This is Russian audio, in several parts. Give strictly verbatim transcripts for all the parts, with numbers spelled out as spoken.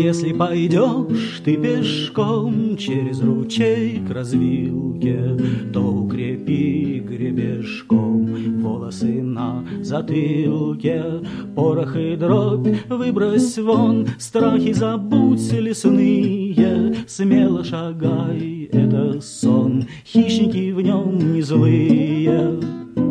Если пойдешь ты пешком через ручей к развилке, то укрепи гребешком волосы на затылке. Порох и дробь выбрось вон, страхи забудь лесные. Смело шагай, это сон, хищники в нем не злые.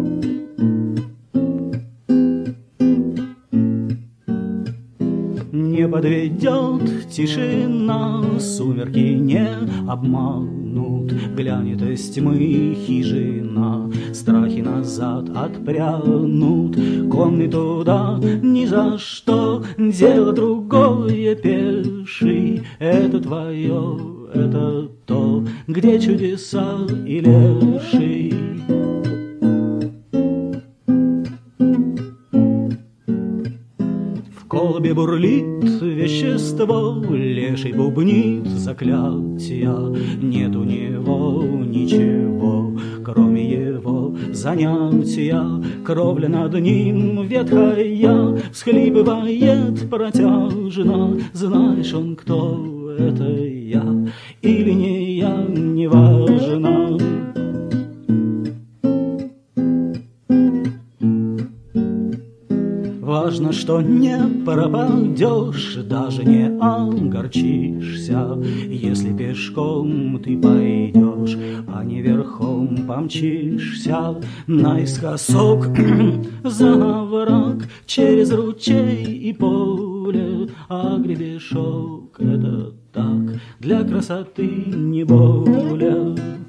Не подведет тишина, сумерки не обманут. Глянет из тьмы хижина, страхи назад отпрянут. Конный туда ни за что, дело другое пеший. Это твое, это то, где чудеса и леший. В колбе бурлит вещество, леший бубнит заклятия. Нет у него ничего, кроме его занятия. Кровля над ним ветхая всхлипывает протяжно. Знаешь, он кто, это я или не я, неважно. Важно, что не пропадешь, даже не огорчишься, если пешком ты пойдешь, а не верхом помчишься. Наискосок за овраг, через ручей и поле, а гребешок — это так, для красоты не более.